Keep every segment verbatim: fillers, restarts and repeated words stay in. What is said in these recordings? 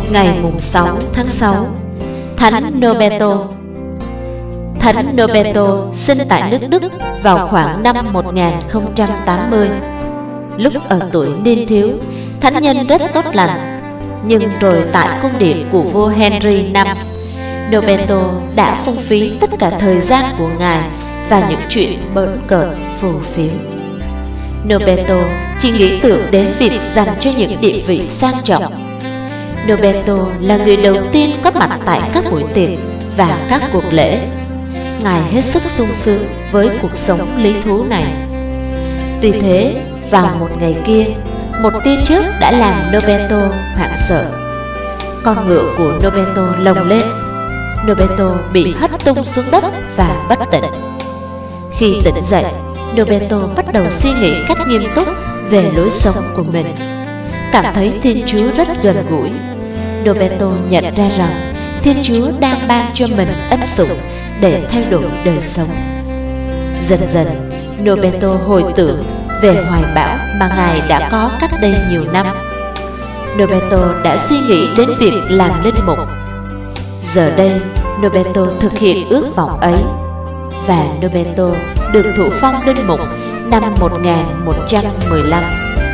ngày mùng sáu tháng sáu, Thánh Norberto. Thánh Norberto sinh tại nước Đức vào khoảng năm một nghìn không trăm tám mươi. Lúc ở tuổi niên thiếu, thánh nhân rất tốt lành, nhưng rồi tại cung điện của vua Henry năm, Norberto đã phung phí tất cả thời gian của ngài và những chuyện bỡn cợt phù phiếm. Norberto chỉ nghĩ tưởng đến việc dành cho những địa vị sang trọng. Norberto là người đầu tiên có mặt tại các buổi tiệc và các cuộc lễ. Ngài hết sức sung sướng với cuộc sống lý thú này. Tuy thế, vào một ngày kia, một tia chớp đã làm Norberto hoảng sợ. Con ngựa của Norberto lồng lên. Norberto bị hất tung xuống đất và bất tỉnh. Khi tỉnh dậy, Norberto bắt đầu suy nghĩ cách nghiêm túc về lối sống của mình. Cảm thấy Thiên Chúa rất gần gũi. Norberto nhận ra rằng Thiên Chúa đang ban cho mình ân sủng để thay đổi đời sống. Dần dần, Norberto hồi tưởng về hoài bão mà ngài đã có cách đây nhiều năm. Norberto đã suy nghĩ đến việc làm linh mục. Giờ đây, Norberto thực hiện ước vọng ấy, và Norberto được thụ phong linh mục năm một nghìn một trăm mười lăm.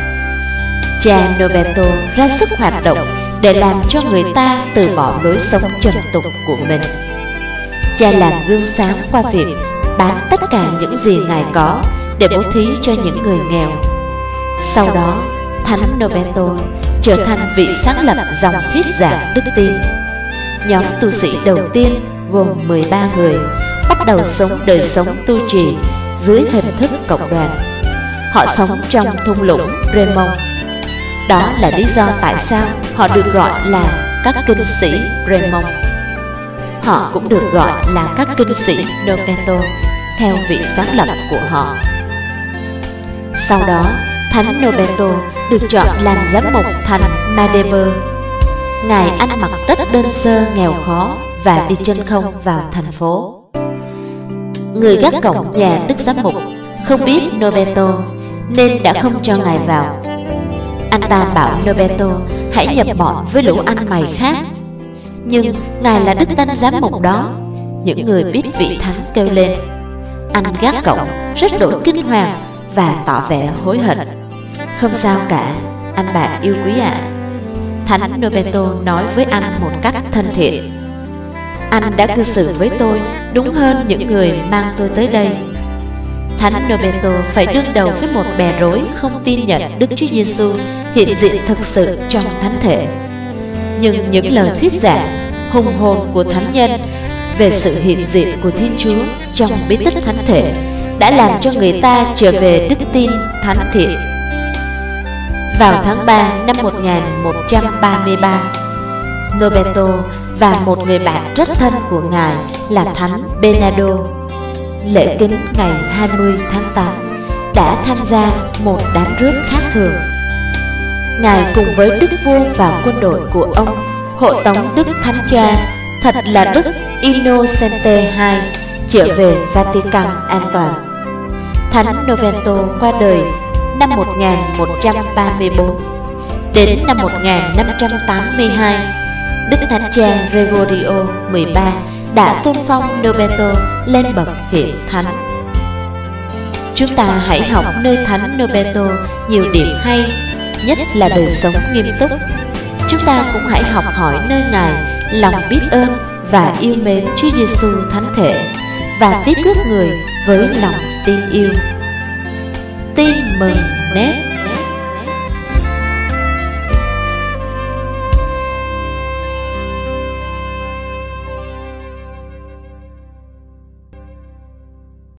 Cha Norberto ra sức hoạt động để làm cho người ta từ bỏ lối sống trần tục của mình. Cha làm gương sáng qua việc bán tất cả những gì ngài có để bố thí cho những người nghèo. Sau đó, Thánh Norberto trở thành vị sáng lập dòng thuyết giảng đức tin. Nhóm tu sĩ đầu tiên gồm mười ba người bắt đầu sống đời sống tu trì dưới hình thức cộng đoàn. Họ sống trong thung lũng Bremont. Đó là lý do tại sao họ được gọi là các kinh sĩ Bremont. Họ cũng được gọi là các kinh sĩ Norberto theo vị sáng lập của họ. Sau đó, Thánh Norberto được chọn làm giám mục thành Magdeburg. Ngài ăn mặc rất đơn sơ nghèo khó và đi chân không vào thành phố. Người gác cổng nhà đức giám mục không biết Norberto nên đã không cho ngài vào. Anh ta bảo Norberto hãy nhập bọn với lũ ăn mày khác. Nhưng ngài là đức tân giám mục đó, những người biết vị thánh kêu lên. Anh gác cổng rất đổi kinh hoàng và tỏ vẻ hối hận. Không sao cả, anh bạn yêu quý ạ. Thánh Norberto nói với anh một cách thân thiện. Anh đã cư xử với tôi đúng hơn những người mang tôi tới đây. Thánh Norberto phải đương đầu với một bè rối không tin nhận Đức Chúa Giêsu hiện diện thực sự trong thánh thể. Nhưng những lời thuyết giảng hùng hồn của thánh nhân về sự hiện diện của Thiên Chúa trong bí tích thánh thể đã làm cho người ta trở về đức tin thánh thiện. Vào tháng ba năm một nghìn một trăm ba mươi ba, Norberto và một người bạn rất thân của ngài là Thánh Bernardo, lễ kính ngày hai mươi tháng tám, đã tham gia một đám rước khác thường. Ngài cùng với đức vua và quân đội của ông hộ tống Đức Thánh Cha, thật là Đức Innocente đệ nhị, trở về Vatican an toàn. Thánh Norberto qua đời năm một nghìn một trăm ba mươi bốn. Đến năm một nghìn năm trăm tám mươi hai, Đức Thánh Cha Gregorio mười ba đã tôn phong Norberto lên bậc hiện thánh. Chúng ta hãy học nơi Thánh Norberto nhiều điểm hay, nhất là đời sống nghiêm túc. Chúng ta cũng hãy học hỏi nơi ngài lòng biết ơn và yêu mến Chúa Giêsu thánh thể và tiếp rước người với lòng tin yêu. Tin mừng nét